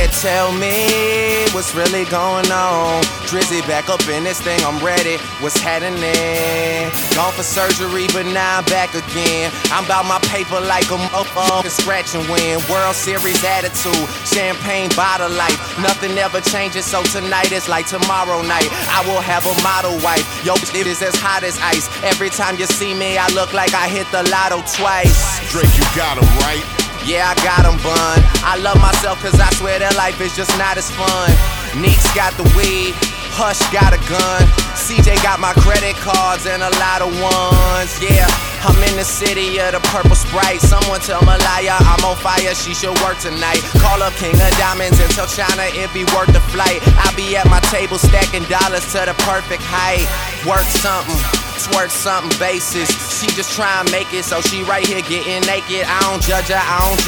tell me what's really going on. Drizzy back up in this thing, I'm ready. What's happening? Gone for surgery, but now I'm back again. I'm about my paper like a motherfucking scratch and win. World Series attitude, champagne bottle life. Nothing ever changes, so tonight is like tomorrow night. I will have a model wife. Yo, it is as hot as ice. Every time you see me, I look like I hit the lotto twice. Drake, you got him, right? Yeah, I got him, bun. I love myself cause I swear that life is just not as fun. Neeks got the weed, Hush got a gun, CJ got my credit cards and a lot of ones. Yeah, I'm in the city of the purple Sprite. Someone tell Malaya I'm on fire, she should work tonight. Call up King of Diamonds and tell China it be worth the flight. I be at my table stacking dollars to the perfect height. Work something, twerk something basis. She just try and make it, so she right here getting naked. I don't judge her,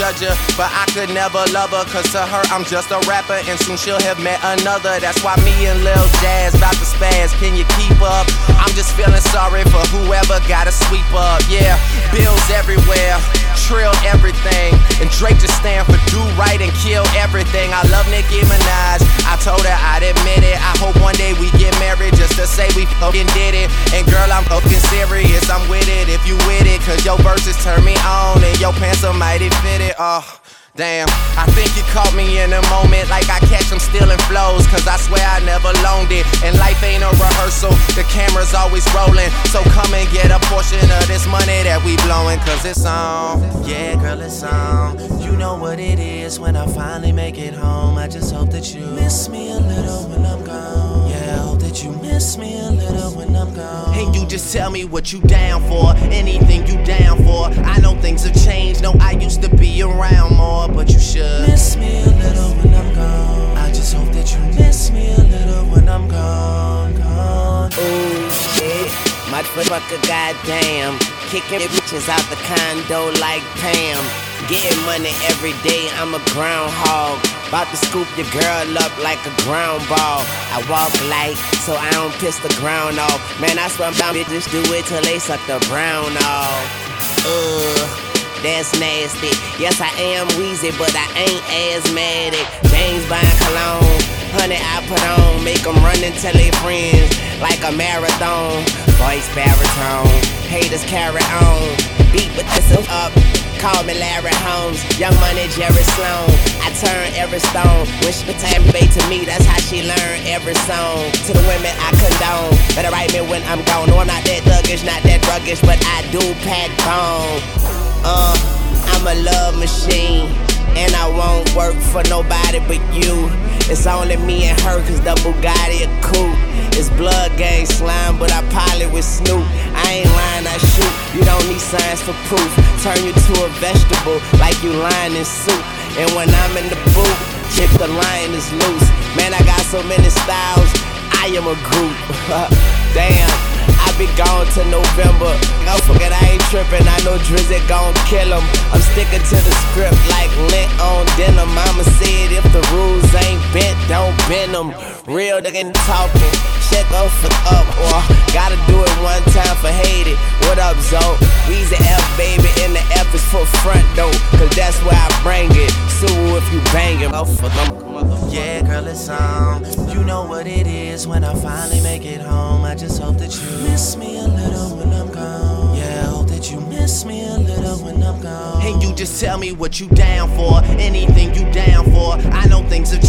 but I could never love her, cause to her I'm just a rapper and soon she'll have met another. That's why me and Lil Jazz bout to spaz, can you keep up? I'm just feeling sorry for whoever gotta sweep up. Yeah, bills everywhere, trill everything, and Drake just stand for do right and kill everything. I love Nicki Minaj, I told her I'd admit it. I hope one day we get married just to say we fucking did it. And girl, I'm fucking serious, I'm with it if you with it, cause your verses turn me on and your pants are mighty fitted. Oh, damn, I think you caught me in a moment like I catch them stealing flows, cause I swear I never loaned it. And life ain't a rehearsal, the camera's always rolling. So come and get a portion of this money that we blowing, cause it's on. Yeah, girl, it's on. You know what it is when I finally make it home. I just hope that you miss me a little when I'm gone. Yeah, I hope that you miss me a little when I'm gone. And you just tell me what you down for, anything you down for. I know things have changed, no, I used to be around more, but you should miss me a little when I'm gone. I just hope that you miss me a little when I'm gone. Ooh, shit, motherfucker, goddamn. Kicking bitches out the condo like Pam. Getting money every day, I'm a groundhog. About to scoop your girl up like a ground ball. I walk light, so I don't piss the ground off. Man, I swear I'm bitches do it till they suck the brown off. That's nasty. Yes, I am wheezy, but I ain't asthmatic. James buying cologne, honey I put on. Make them run and tell their friends like a marathon. Voice baritone, haters carry on. Beat with this up, call me Larry Holmes. Young Money, Jerry Sloan. I turn every stone. When she tabulate to me, that's how she learned every song. To the women I condone, better write me when I'm gone. No, I'm not that thuggish, not that druggish, but I do pack bone. I'm a love machine, and I won't work for nobody but you. It's only me and her, cause the Bugatti a coupe. It's blood gang slime, but I pilot with Snoop. I ain't lying, I shoot. You don't need signs for proof. Turn you to a vegetable, like you lying in soup. And when I'm in the booth, if the lion is loose. Man, I got so many styles, I am a group. Damn, I be gone till November. Oh, forget I ain't trippin', I know Drizzy gon' kill him. I'm sticking to the script like lint on denim. Mama said if the rules ain't bent, don't bend them. Real nigga talking, shit go for up. Or gotta do it one time for hate it. What up, Zoe? Weezy F, baby, and the F is for front door, cause that's where I bring it. Sue if you bang him. Oh, for them. Yeah, girl, it's on. You know what it is when I finally make it home. I just hope that you miss me a little when I'm gone. Yeah, I hope that you miss me a little when I'm gone. And you just tell me what you down for, anything you down for. I know things have